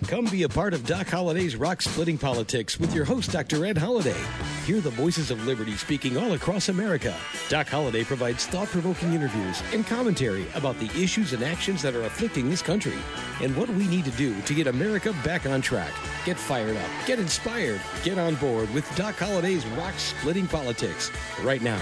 Come be a part of Doc Holliday's Rock Splitting Politics with your host, Dr. Ed Holliday. Hear the voices of liberty speaking all across America. Doc Holliday provides thought-provoking interviews and commentary about the issues and actions that are afflicting this country and what we need to do to get America back on track. Get fired up, get inspired, get on board with Doc Holliday's Rock Splitting Politics right now.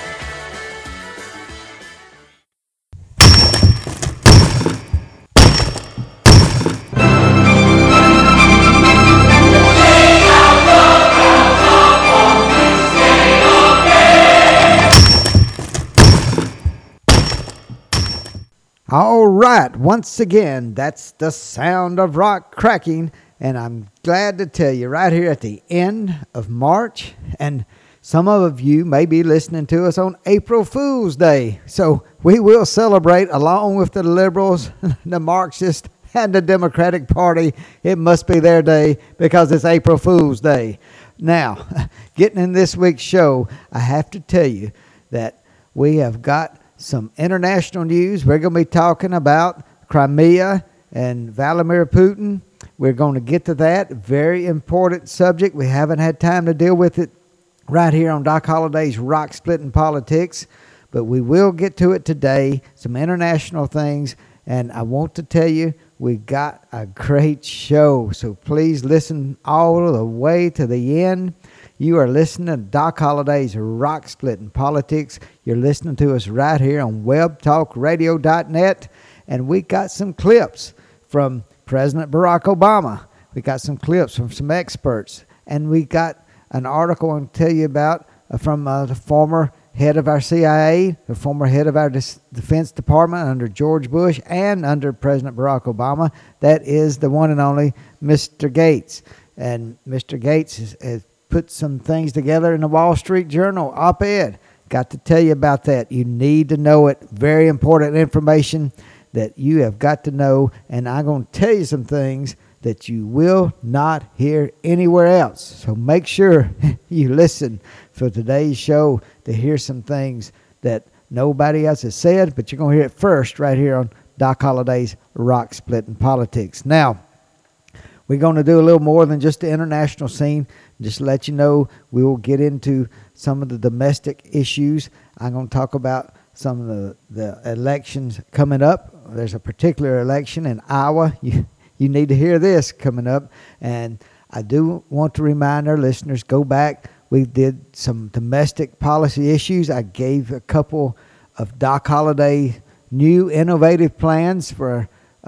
All right, once again, that's the sound of rock cracking, and I'm glad to tell you right here at the end of March, and some of you may be listening to us on April Fool's Day, so we will celebrate along with the liberals, the Marxists, and the Democratic Party. It must be their day because it's April Fool's Day. Now, getting in this week's show, I have to tell you that we have got some international news. We're going to be talking about Crimea and Vladimir Putin. We're going to get to that. Very important subject. We haven't had time to deal with it right here on Doc Holliday's Rock Splitting Politics, but we will get to it today. Some international things, and I want to tell you, we got a great show, so please listen all the way to the end. You are listening to Doc Holliday's Rock Splitting Politics. You're listening to us right here on webtalkradio.net. And we got some clips from President Barack Obama. We got some clips from some experts. And we got an article I can tell you about from the former head of our CIA, the former head of our Defense Department under George Bush and under President Barack Obama. That is the one and only Mr. Gates. And Mr. Gates has put some things together in the Wall Street Journal op-ed. Got to tell you about that. You need to know it. Very important information that you have got to know. And I'm going to tell you some things that you will not hear anywhere else. So make sure you listen for today's show to hear some things that nobody else has said, but you're going to hear it first right here on Doc Holliday's Rock Splitting Politics. Now, we're going to do a little more than just the international scene. Just to let you know, we will get into some of the domestic issues. I'm going to talk about some of the elections coming up. There's a particular election in Iowa. You need to hear this coming up. And I do want to remind our listeners, go back. We did some domestic policy issues. I gave a couple of Doc Holliday new innovative plans for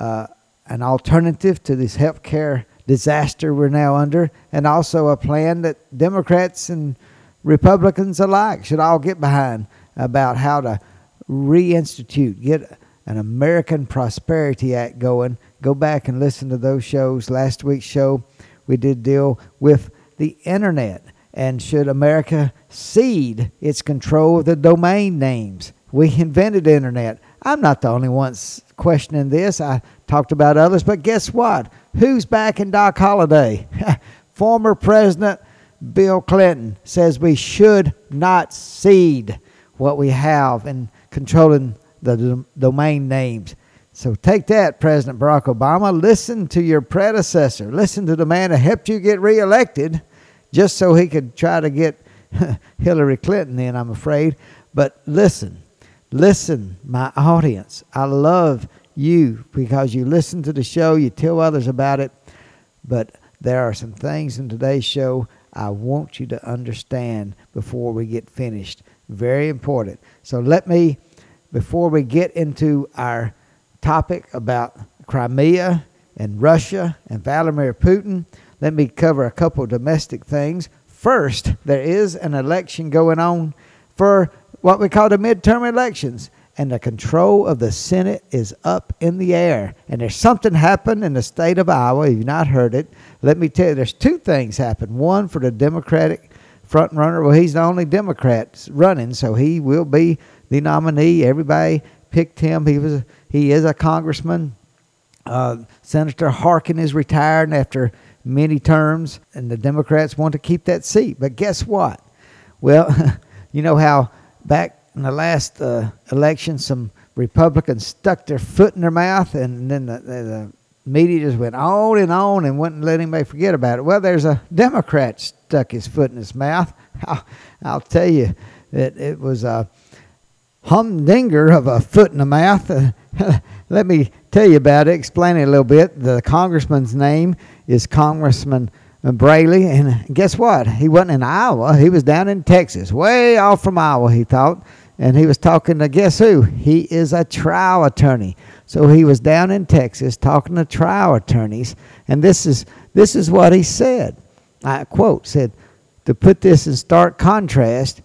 an alternative to this health care disaster we're now under, and also a plan that Democrats and Republicans alike should all get behind about how to reinstitute, get an American Prosperity Act going. Go back and listen to those shows. Last week's show, we did deal with the internet, and should America cede its control of the domain names? We invented the internet. I'm not the only one questioning this. I talked about others, but guess what? Who's backing Doc Holliday? Former President Bill Clinton says we should not cede what we have in controlling the domain names. So take that, President Barack Obama. Listen to your predecessor. Listen to the man that helped you get reelected just so he could try to get Hillary Clinton in, I'm afraid. But listen, my audience. I love you because you listen to the show, you tell others about it. But there are some things in today's show I want you to understand before we get finished. Very important. So let me, before we get into our topic about Crimea and Russia and Vladimir Putin, let me cover a couple of domestic things. First, there is an election going on for what we call the midterm elections, and the control of the Senate is up in the air. And there's something happened in the state of Iowa. If you've not heard it, let me tell you, there's two things happened. One, for the Democratic front runner. Well, he's the only Democrat running, so he will be the nominee. Everybody picked him. He is a congressman. Senator Harkin is retired after many terms, and the Democrats want to keep that seat. But guess what? Well, you know how back in the last election, some Republicans stuck their foot in their mouth, and then the media just went on and wouldn't let anybody forget about it. Well, there's a Democrat stuck his foot in his mouth. I'll tell you that it was a humdinger of a foot in the mouth. Let me tell you about it, explain it a little bit. The congressman's name is Congressman Braley, and guess what? He wasn't in Iowa. He was down in Texas, way off from Iowa, he thought. And he was talking to, guess who? He is a trial attorney. So he was down in Texas talking to trial attorneys, and this is what he said. I quote, said, to put this in stark contrast,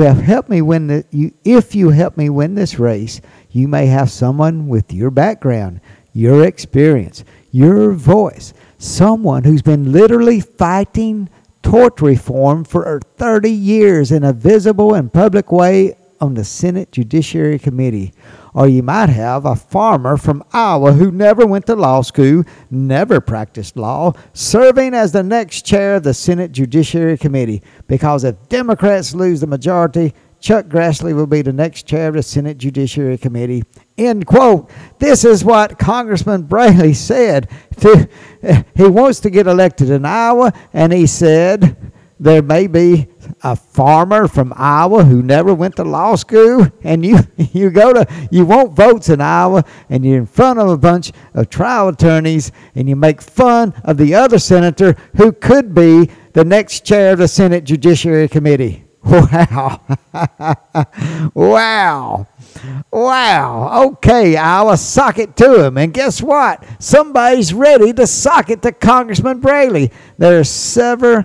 if you help me win this race, you may have someone with your background, your experience, your voice, someone who's been literally fighting tort reform for 30 years in a visible and public way on the Senate Judiciary Committee. Or you might have a farmer from Iowa who never went to law school, never practiced law, serving as the next chair of the Senate Judiciary Committee. Because if Democrats lose the majority, Chuck Grassley will be the next chair of the Senate Judiciary Committee. End quote. This is what Congressman Braley said. He wants to get elected in Iowa, and he said there may be a farmer from Iowa who never went to law school, and you want votes in Iowa, and you're in front of a bunch of trial attorneys, and you make fun of the other senator who could be the next chair of the Senate Judiciary Committee. Wow. Wow. Okay, Iowa, sock it to him. And guess what? Somebody's ready to sock it to Congressman Braley. There are several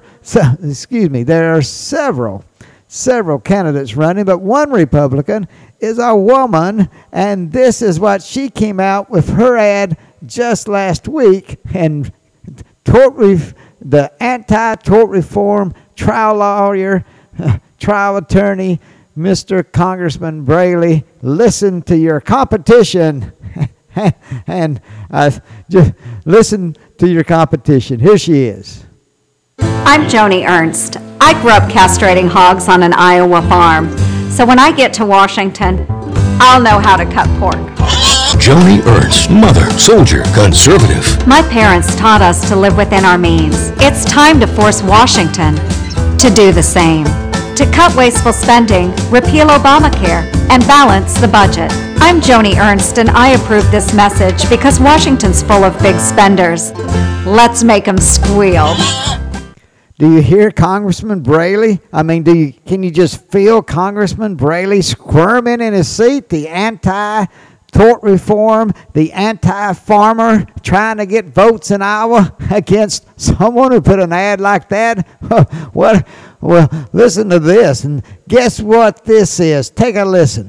candidates running, but one Republican is a woman, and this is what she came out with her ad just last week. And the anti-tort reform trial lawyer, trial attorney, Mr. Congressman Braley, listen to your competition. And just listen to your competition. Here she is. I'm Joni Ernst. I grew up castrating hogs on an Iowa farm. So when I get to Washington, I'll know how to cut pork. Joni Ernst, mother, soldier, conservative. My parents taught us to live within our means. It's time to force Washington to do the same. To cut wasteful spending, repeal Obamacare, and balance the budget. I'm Joni Ernst, and I approve this message because Washington's full of big spenders. Let's make them squeal. Do you hear Congressman Braley? I mean, can you just feel Congressman Braley squirming in his seat? The anti-tort reform, the anti-farmer trying to get votes in Iowa against someone who put an ad like that? What? Well, listen to this, and guess what this is? Take a listen.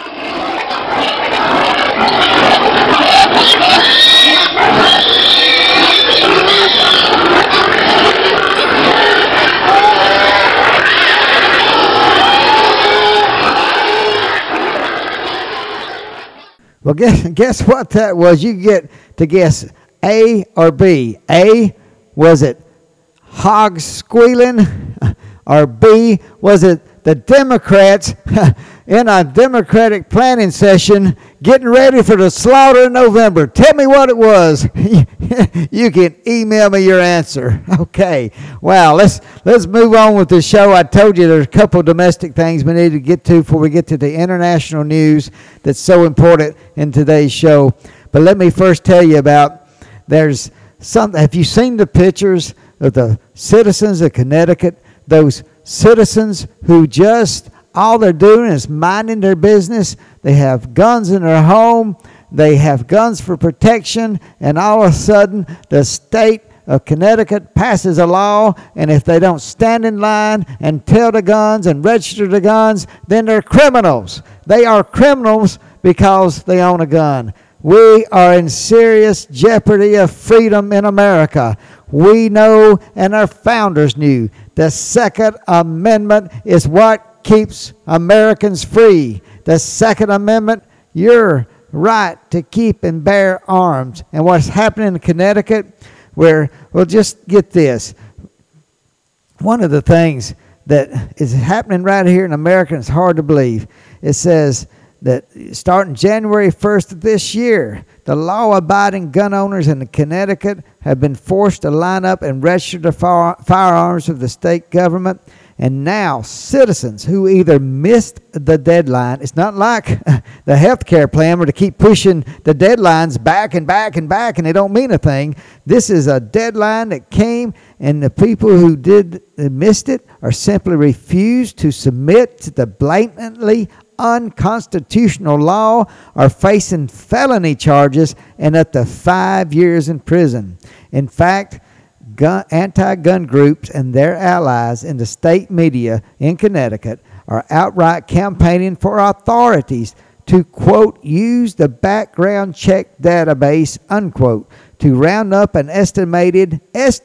Well, guess what that was? You get to guess A or B. A, was it hogs squealing? Or B, was it the Democrats in a Democratic planning session getting ready for the slaughter in November? Tell me what it was. You can email me your answer. Okay. Wow, let's move on with the show. I told you there's a couple of domestic things we need to get to before we get to the international news that's so important in today's show. But let me first tell you about, there's something. Have you seen the pictures of the citizens of Connecticut? Those citizens who just, all they're doing is minding their business. They have guns in their home. They have guns for protection. And all of a sudden, the state of Connecticut passes a law. And if they don't stand in line and tell the guns and register the guns, then they're criminals. They are criminals because they own a gun. We are in serious jeopardy of freedom in America. We know, and our founders knew, the Second Amendment is what keeps Americans free. The Second Amendment, your right to keep and bear arms. And what's happening in Connecticut, well, just get this. One of the things that is happening right here in America, and it's hard to believe, it says that starting January 1st of this year, the law-abiding gun owners in Connecticut have been forced to line up and register their firearms with the state government. And now citizens who either missed the deadline, it's not like the health care plan where to keep pushing the deadlines back and back and back and they don't mean a thing. This is a deadline that came, and the people who missed it are simply refused to submit to the blatantly unconstitutional law, are facing felony charges and up to 5 years in prison. In fact, anti-gun groups and their allies in the state media in Connecticut are outright campaigning for authorities to, quote, use the background check database, unquote, to round up an estimated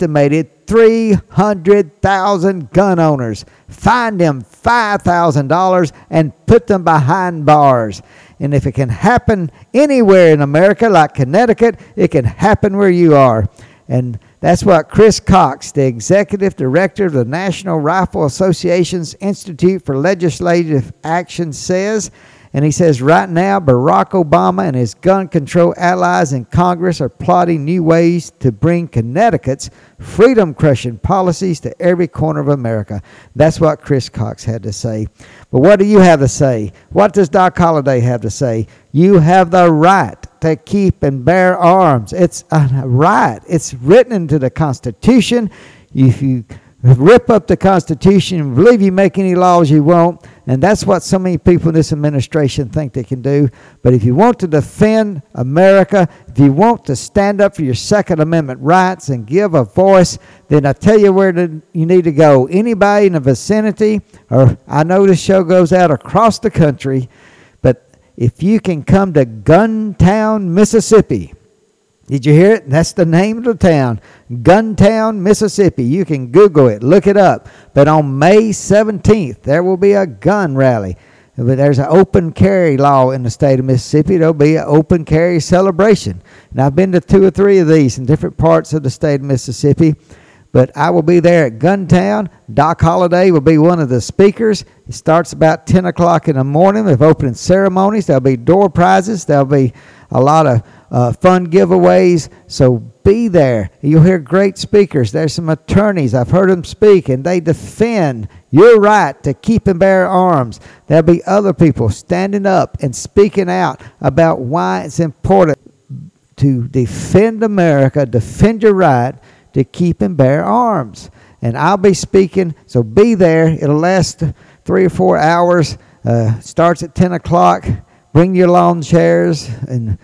300,000 gun owners, fine them $5,000, and put them behind bars. And if it can happen anywhere in America like Connecticut, it can happen where you are. And that's what Chris Cox, the executive director of the National Rifle Association's Institute for Legislative Action, says. And he says right now Barack Obama and his gun control allies in Congress are plotting new ways to bring Connecticut's freedom-crushing policies to every corner of America. That's what Chris Cox had to say. But what do you have to say? What does Doc Holliday have to say? You have the right to keep and bear arms. It's a right. It's written into the Constitution. If you rip up the Constitution and believe you make any laws you want, and that's what so many people in this administration think they can do. But if you want to defend America, if you want to stand up for your Second Amendment rights and give a voice, then I tell you where you need to go. Anybody in the vicinity, or I know this show goes out across the country, but if you can come to Guntown, Mississippi. Did you hear it? That's the name of the town, Guntown, Mississippi. You can Google it, look it up. But on May 17th, there will be a gun rally. But there's an open carry law in the state of Mississippi. There'll be an open carry celebration. And I've been to 2 or 3 of these in different parts of the state of Mississippi. But I will be there at Guntown. Doc Holliday will be one of the speakers. It starts about 10 o'clock in the morning with opening ceremonies. There'll be door prizes. There'll be a lot of fun giveaways. So be there. You'll hear great speakers. There's some attorneys. I've heard them speak, and they defend your right to keep and bear arms. There'll be other people standing up and speaking out about why it's important to defend America, defend your right to keep and bear arms. And I'll be speaking, so be there. It'll last 3 or 4 hours. Starts at 10 o'clock. Bring your lawn chairs and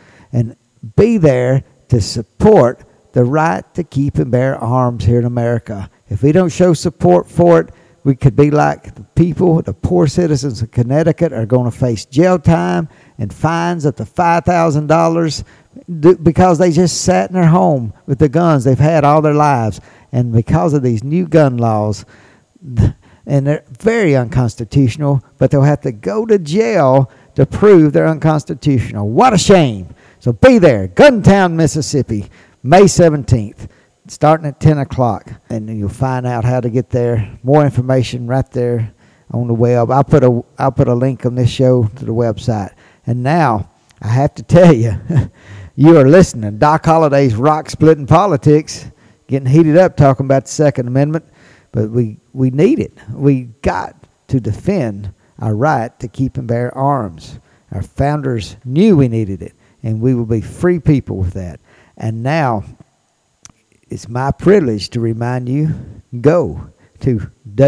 be there to support the right to keep and bear arms here in America. If we don't show support for it, we could be like the people, the poor citizens of Connecticut are going to face jail time and fines up to $5,000 because they just sat in their home with the guns they've had all their lives. And because of these new gun laws, and they're very unconstitutional, but they'll have to go to jail to prove they're unconstitutional. What a shame. So be there, Guntown, Mississippi, May 17th, starting at 10 o'clock. And you'll find out how to get there. More information right there on the web. I'll put a link on this show to the website. And now, I have to tell you, you are listening to Doc Holliday's Rock Splitting Politics, getting heated up talking about the Second Amendment. But we need it. We got to defend our right to keep and bear arms. Our founders knew we needed it, and we will be free people with that. And now, it's my privilege to remind you, go to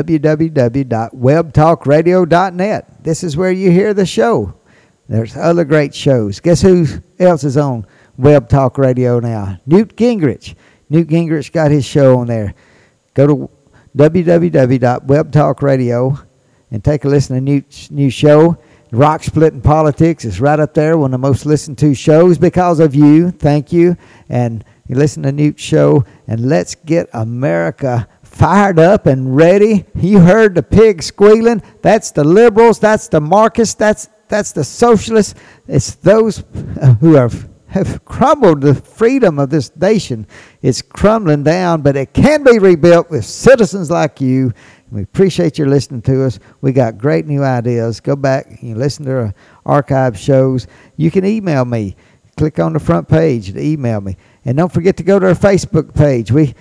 www.webtalkradio.net. This is where you hear the show. There's other great shows. Guess who else is on Web Talk Radio now? Newt Gingrich. Newt Gingrich got his show on there. Go to www.webtalkradio and take a listen to Newt's new show. Rock Splitting Politics is right up there, one of the most listened to shows because of you. Thank you. And you listen to Newt's show, and let's get America fired up and ready. You heard the pig squealing. That's the liberals. That's the Marxists. That's the socialists. It's those who have crumbled. The freedom of this nation is crumbling down, but it can be rebuilt with citizens like you. We appreciate your listening to us. We got great new ideas. Go back and listen to our archive shows. You can email me. Click on the front page to email me. And don't forget to go to our Facebook page. We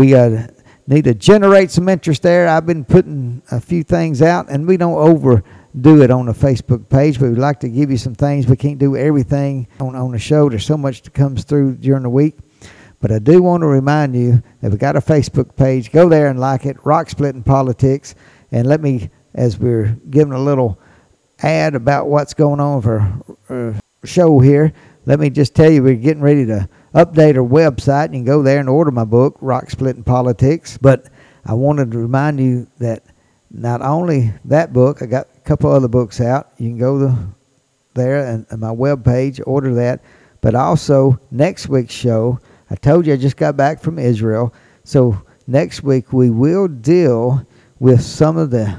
need to generate some interest there. I've been putting a few things out, and we don't overdo it on the Facebook page, but we'd like to give you some things. We can't do everything on the show. There's so much that comes through during the week. But I do want to remind you that we got a Facebook page. Go there and like it, Rock Splitting Politics. And let me, as we're giving a little ad about what's going on for our show here, let me just tell you we're getting ready to update our website. You can go there and order my book, Rock Splitting Politics. But I wanted to remind you that not only that book, I got a couple other books out. You can go there and my webpage, order that. But also, next week's show, I told you I just got back from Israel. So next week we will deal with some of the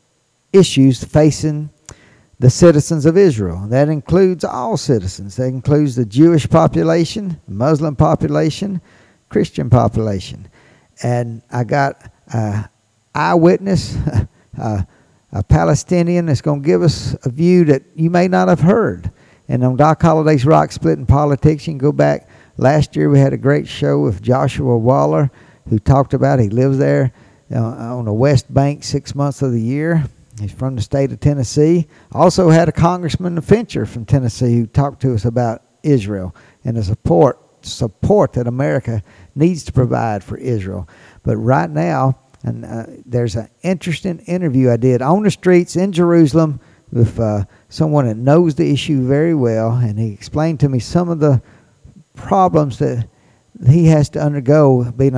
issues facing the citizens of Israel. That includes all citizens. That includes the Jewish population, Muslim population, Christian population. And I got an eyewitness, a Palestinian that's going to give us a view that you may not have heard. And on Doc Holliday's Rock Splitting Politics, you can go back. Last year we had a great show with Joshua Waller, who talked about he lives there on the West Bank 6 months of the year. He's from the state of Tennessee. Also had a Congressman Fincher from Tennessee who talked to us about Israel and the support that America needs to provide for Israel. But right now, there's an interesting interview I did on the streets in Jerusalem with someone that knows the issue very well, and he explained to me some of the problems that he has to undergo being a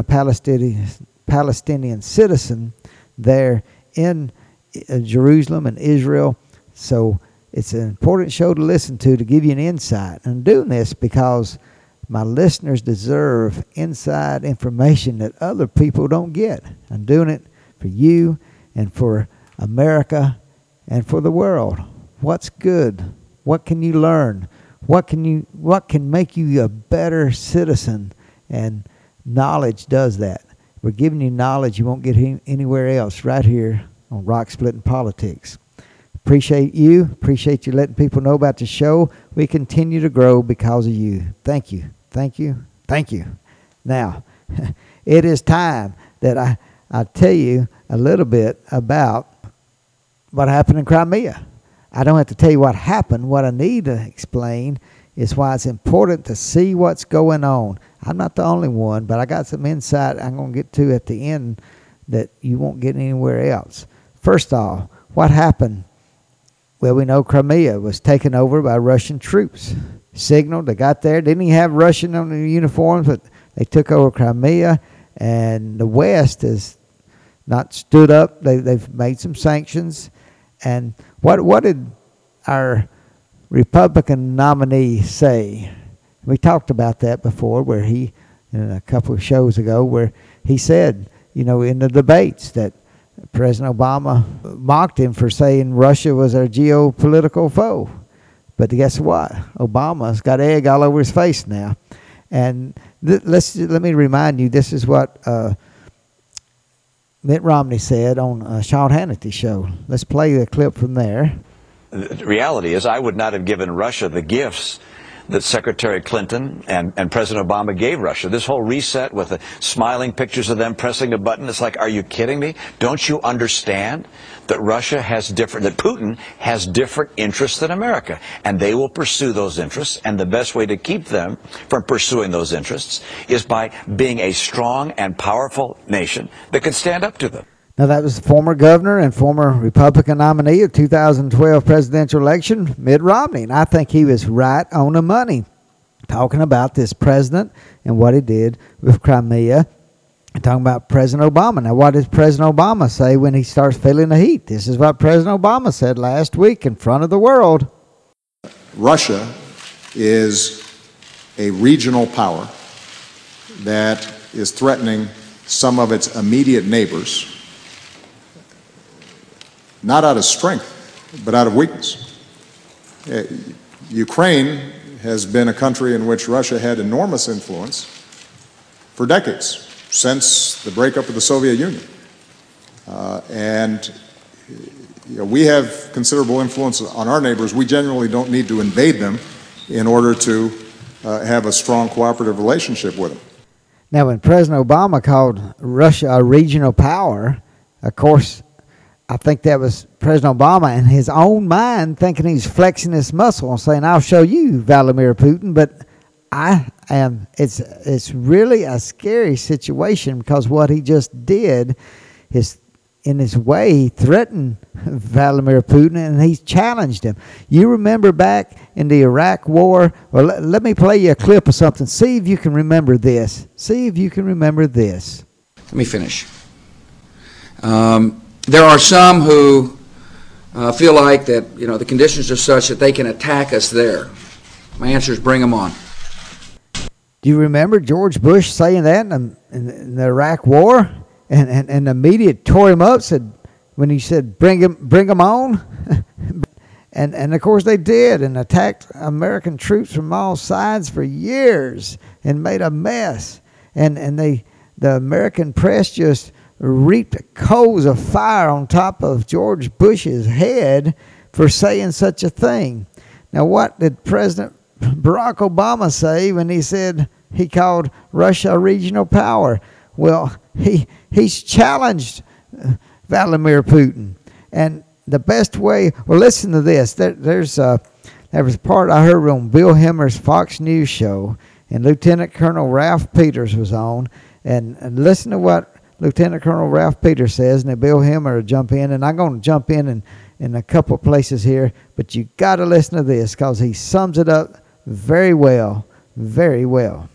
Palestinian citizen there in Jerusalem and Israel. So it's an important show to listen to give you an insight. I'm doing this because my listeners deserve inside information that other people don't get. I'm doing it for you and for America and for the world. What's good? What can you learn? What can make you a better citizen? And knowledge does that. We're giving you knowledge you won't get anywhere else right here on Rock Splitting Politics. Appreciate you. Appreciate you letting people know about the show. We continue to grow because of you. Thank you. Thank you. Thank you. Now, it is time that I tell you a little bit about what happened in Crimea. I don't have to tell you what happened. What I need to explain is why it's important to see what's going on. I'm not the only one, but I got some insight I'm going to get to at the end that you won't get anywhere else. First off, what happened? Well, we know Crimea was taken over by Russian troops. Signaled, they got there, didn't even have Russian on the uniforms, but they took over Crimea, and the West has not stood up. They've made some sanctions. And what did our Republican nominee say? We talked about that before, where he, in a couple of shows ago, where he said, in the debates that President Obama mocked him for saying Russia was our geopolitical foe. But guess what? Obama's got egg all over his face now. And let me remind you, this is what Mitt Romney said on Sean Hannity's show. Let's play the clip from there. The reality is I would not have given Russia the gifts that Secretary Clinton and President Obama gave Russia. This whole reset with the smiling pictures of them pressing a button, it's like, are you kidding me? Don't you understand that that Putin has different interests than America? And they will pursue those interests, and the best way to keep them from pursuing those interests is by being a strong and powerful nation that can stand up to them. Now, that was the former governor and former Republican nominee of 2012 presidential election, Mitt Romney. And I think he was right on the money, talking about this president and what he did with Crimea, and talking about President Obama. Now, what does President Obama say when he starts feeling the heat? This is what President Obama said last week in front of the world. Russia is a regional power that is threatening some of its immediate neighbors, not out of strength, but out of weakness. Ukraine has been a country in which Russia had enormous influence for decades, since the breakup of the Soviet Union. And we have considerable influence on our neighbors. We generally don't need to invade them in order to have a strong cooperative relationship with them. Now, when President Obama called Russia a regional power, of course, I think that was President Obama in his own mind thinking he's flexing his muscle and saying, I'll show you, Vladimir Putin. But it's really a scary situation, because what he just did is, in his way, he threatened Vladimir Putin, and he challenged him. You remember back in the Iraq War? Well, let me play you a clip of something. See if you can remember this. See if you can remember this. Let me finish. There are some who feel like that, the conditions are such that they can attack us there. My answer is bring them on. Do you remember George Bush saying that in the Iraq War? And the media tore him up, when he said, bring them on. and of course they did, and attacked American troops from all sides for years and made a mess. And the American press just reaped coals of fire on top of George Bush's head for saying such a thing. Now, what did President Barack Obama say when he called Russia a regional power? Well, he's challenged Vladimir Putin. And the best way, well, listen to this. There was a part I heard on Bill Hemmer's Fox News show, and Lieutenant Colonel Ralph Peters was on. And listen to what Lieutenant Colonel Ralph Peters says, and then Bill Hemmer will jump in. And I'm going to jump in a couple places here, but you got to listen to this, because he sums it up very well, very well.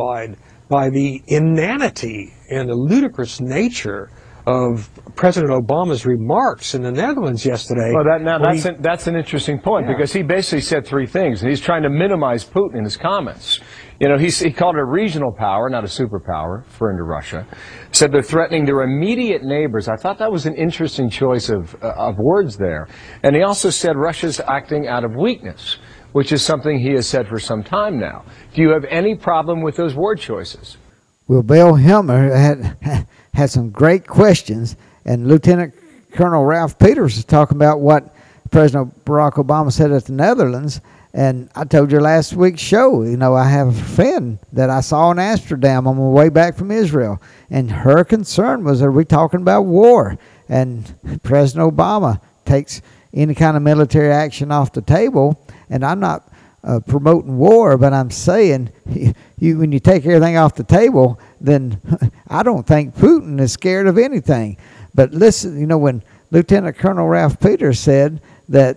By the inanity and the ludicrous nature of President Obama's remarks in the Netherlands yesterday. Well, that's an interesting point, because he basically said three things, and he's trying to minimize Putin in his comments. He called it a regional power, not a superpower, referring to Russia. Said they're threatening their immediate neighbors. I thought that was an interesting choice of words there. And he also said Russia's acting out of weakness, which is something he has said for some time now. Do you have any problem with those word choices? Well, Bill Hemmer had some great questions, and Lieutenant Colonel Ralph Peters was talking about what President Barack Obama said at the Netherlands. And I told you last week's show, I have a friend that I saw in Amsterdam on my way back from Israel, and her concern was, are we talking about war? And President Obama takes any kind of military action off the table, and I'm not promoting war, but I'm saying when you take everything off the table, then I don't think Putin is scared of anything. But listen, when Lieutenant Colonel Ralph Peters said that,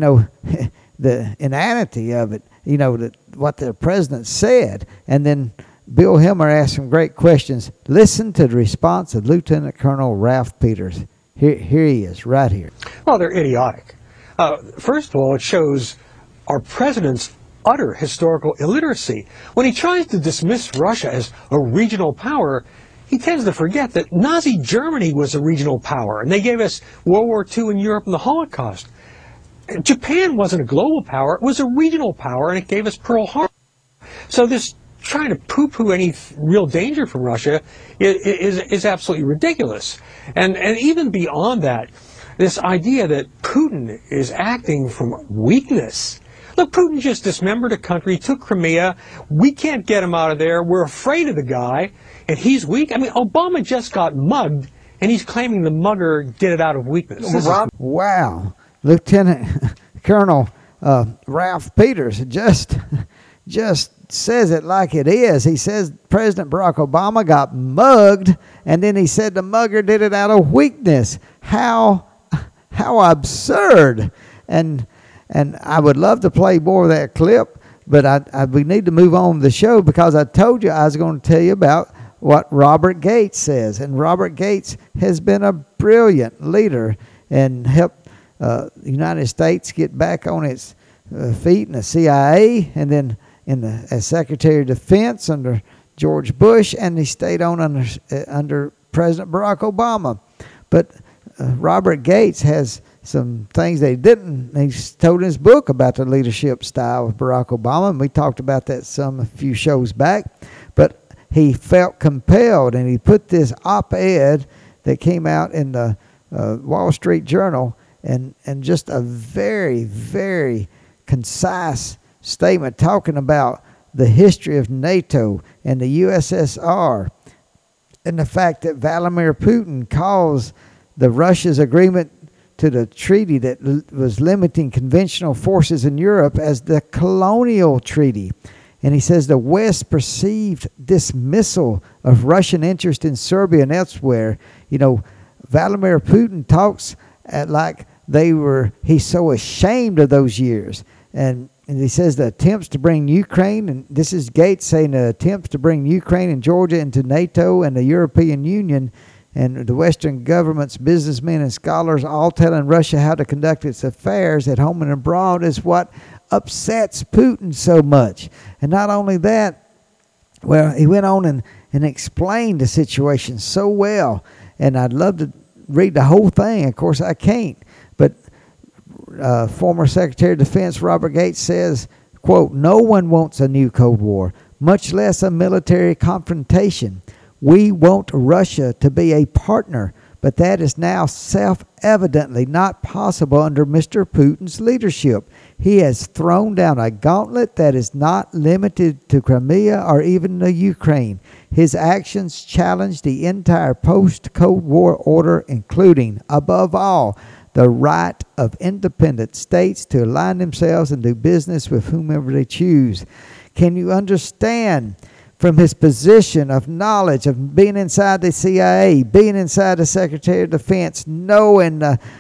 the inanity of it, what the president said, and then Bill Hemmer asked some great questions. Listen to the response of Lieutenant Colonel Ralph Peters. Here he is, right here. Well, they're idiotic. First of all, it shows our president's utter historical illiteracy. When he tries to dismiss Russia as a regional power, he tends to forget that Nazi Germany was a regional power, and they gave us World War II in Europe and the Holocaust. Japan wasn't a global power, it was a regional power, and it gave us Pearl Harbor. So this trying to poo-poo any real danger from Russia is absolutely ridiculous. And even beyond that, this idea that Putin is acting from weakness. Look, Putin just dismembered a country, took Crimea. We can't get him out of there. We're afraid of the guy, and he's weak. I mean, Obama just got mugged, and he's claiming the mugger did it out of weakness. Wow. Lieutenant Colonel Ralph Peters just says it like it is. He says President Barack Obama got mugged, and then he said the mugger did it out of weakness. How absurd. And I would love to play more of that clip, but we need to move on to the show, because I told you I was going to tell you about what Robert Gates says. And Robert Gates has been a brilliant leader and helped the United States get back on its feet in the CIA, and then as Secretary of Defense under George Bush, and he stayed on under President Barack Obama. But Robert Gates has some things they didn't. He told in his book about the leadership style of Barack Obama, and we talked about that a few shows back. But he felt compelled, and he put this op-ed that came out in the Wall Street Journal, and just a very, very concise statement talking about the history of NATO and the USSR, and the fact that Vladimir Putin calls the Russia's agreement to the treaty that was limiting conventional forces in Europe as the colonial treaty. And he says the West perceived dismissal of Russian interest in Serbia and elsewhere. You know, Vladimir Putin talks like he's so ashamed of those years. And he says the attempts to bring Ukraine, and this is Gates saying the attempts to bring Ukraine and Georgia into NATO and the European Union, and the Western governments, businessmen, and scholars all telling Russia how to conduct its affairs at home and abroad is what upsets Putin so much. And not only that, well, he went on and explained the situation so well. And I'd love to read the whole thing. Of course, I can't. But former Secretary of Defense Robert Gates says, quote, "No one wants a new Cold War, much less a military confrontation. We want Russia to be a partner, but that is now self-evidently not possible under Mr. Putin's leadership. He has thrown down a gauntlet that is not limited to Crimea or even the Ukraine. His actions challenge the entire post-Cold War order, including, above all, the right of independent states to align themselves and do business with whomever they choose." Can you understand? From his position of knowledge of being inside the CIA, being inside the Secretary of Defense, knowing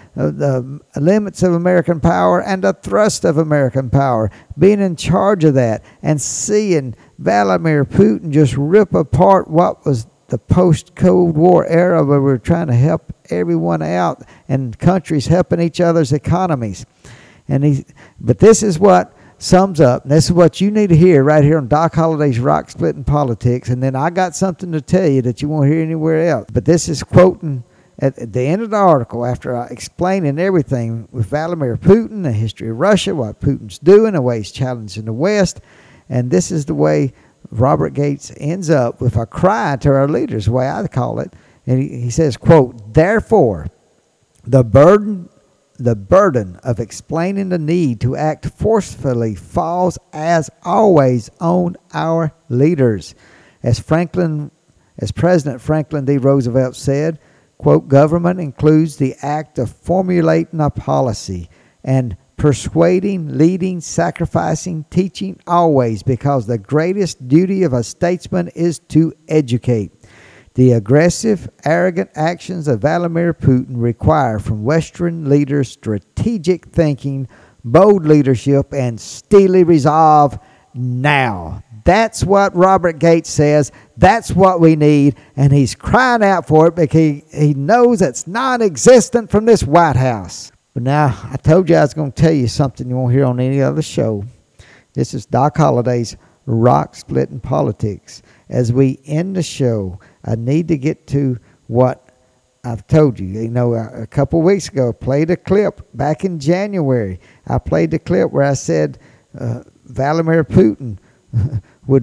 the limits of American power and the thrust of American power, being in charge of that, and seeing Vladimir Putin just rip apart what was the post-Cold War era where we were trying to help everyone out and countries helping each other's economies. But this is what sums up, and this is what you need to hear right here on Doc Holliday's Rock Splitting Politics. And then I got something to tell you that you won't hear anywhere else. But this is quoting at the end of the article, after I explaining everything with Vladimir Putin, the history of Russia, what Putin's doing, the way he's challenging the West. And this is the way Robert Gates ends up with a cry to our leaders, the way I call it. And he says, quote, "Therefore, the burden of explaining the need to act forcefully falls, as always, on our leaders. As President Franklin D. Roosevelt said, quote, "Government includes the act of formulating a policy and persuading, leading, sacrificing, teaching always, because the greatest duty of a statesman is to educate. The aggressive, arrogant actions of Vladimir Putin require from Western leaders strategic thinking, bold leadership, and steely resolve now." That's what Robert Gates says. That's what we need. And he's crying out for it because he knows it's non-existent from this White House. But now, I told you I was going to tell you something you won't hear on any other show. This is Doc Holliday's Rock Splitting Politics. As we end the show, I need to get to what I've told you. You know, a couple weeks ago, I played a clip back in January. I played the clip where I said Vladimir Putin could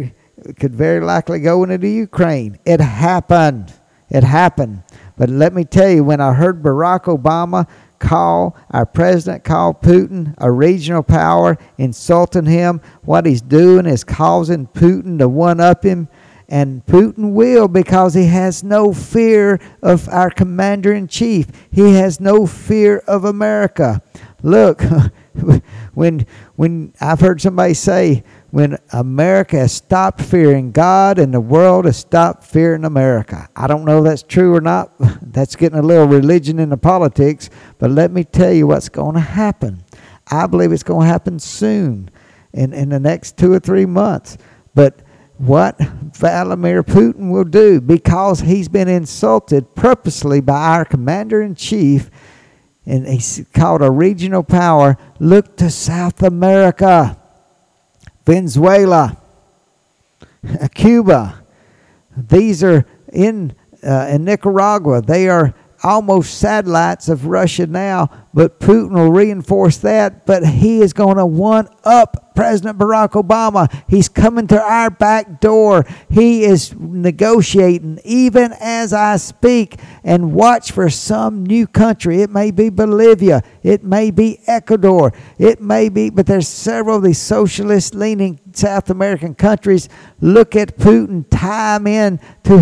very likely go into the Ukraine. It happened. It happened. But let me tell you, when I heard Barack Obama our president called Putin a regional power, insulting him, what he's doing is causing Putin to one-up him. And Putin will, because he has no fear of our commander-in-chief. He has no fear of America. Look, when I've heard somebody say, when America has stopped fearing God and the world has stopped fearing America. I don't know if that's true or not. That's getting a little religion into politics. But let me tell you what's going to happen. I believe it's going to happen soon, in the next 2 or 3 months. But what Vladimir Putin will do, because he's been insulted purposely by our commander-in-chief, and he's called a regional power, look to South America, Venezuela, Cuba. These are in Nicaragua. They are almost satellites of Russia now, but Putin will reinforce that. But he is going to one-up President Barack Obama. He's coming to our back door. He is negotiating even as I speak. And watch for some new country. It may be Bolivia. It may be Ecuador. It may be, but there's several of these socialist-leaning South American countries. Look at Putin, tie him into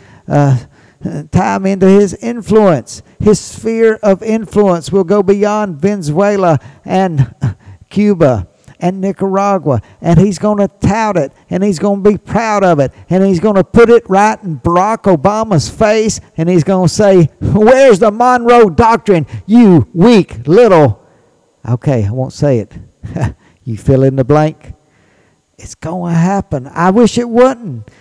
his influence. His sphere of influence will go beyond Venezuela and Cuba and Nicaragua, and he's going to tout it, and he's going to be proud of it, and he's going to put it right in Barack Obama's face, and he's going to say, where's the Monroe Doctrine, you weak little... Okay, I won't say it. You fill in the blank. It's going to happen. I wish it wouldn't.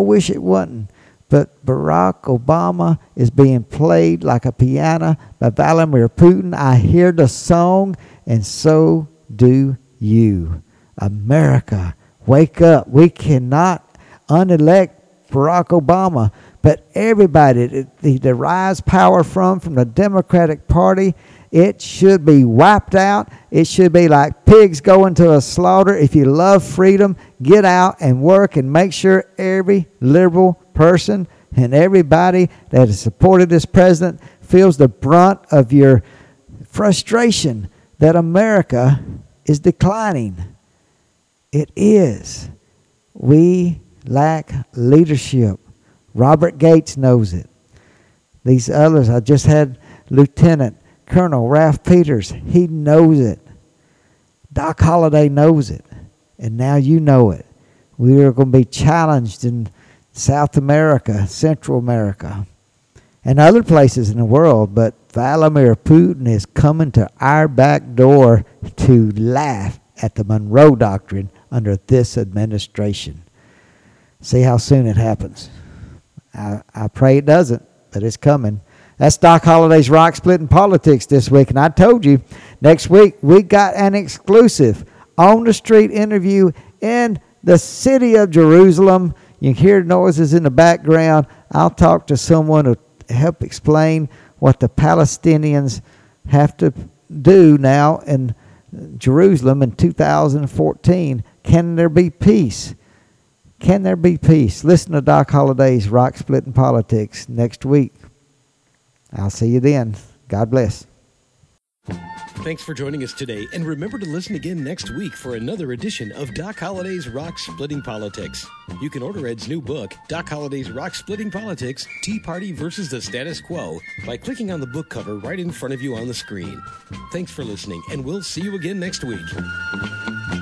But Barack Obama is being played like a piano by Vladimir Putin. I hear the song, and so do you. America, wake up. We cannot unelect Barack Obama, but everybody he derives power from the Democratic Party, it should be wiped out. It should be like pigs going to a slaughter. If you love freedom, get out and work and make sure every liberal person and everybody that has supported this president feels the brunt of your frustration that America is declining. It is. We lack leadership. Robert Gates knows it. These others, I just had Lieutenant Colonel Ralph Peters. He knows it. Doc Holliday knows it. And now you know it. We are going to be challenged in South America, Central America, and other places in the world, but Vladimir Putin is coming to our back door to laugh at the Monroe Doctrine under this administration. See how soon it happens. I pray it doesn't, but it's coming. That's Doc Holliday's Rock Splitting Politics this week, and I told you, next week we got an exclusive on-the-street interview in the city of Jerusalem. You can hear noises in the background. I'll talk to someone to help explain what the Palestinians have to do now in Jerusalem in 2014. Can there be peace? Can there be peace? Listen to Doc Holliday's Rock Splitting Politics next week. I'll see you then. God bless. Thanks for joining us today, and remember to listen again next week for another edition of Doc Holliday's Rock Splitting Politics. You can order Ed's new book, Doc Holliday's Rock Splitting Politics, Tea Party versus the Status Quo, by clicking on the book cover right in front of you on the screen. Thanks for listening, and we'll see you again next week.